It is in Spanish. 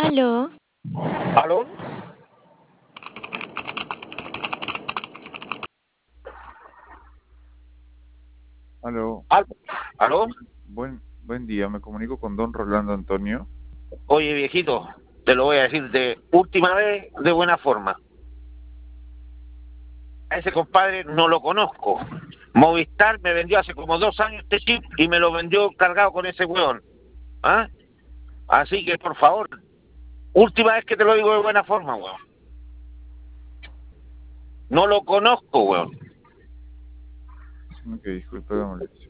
Aló, ¿Aló? Aló, ¿Al- ¿Aló? buen día, me comunico con don Rolando Antonio. Oye, viejito, te lo voy a decir de última vez de buena forma. A ese compadre no lo conozco. Movistar me vendió hace como 2 años este chip y me lo vendió cargado con ese weón. ¿Ah? Así que, por favor, última vez que te lo digo de buena forma, weón. No lo conozco, weón. Ok, disculpe la molestia.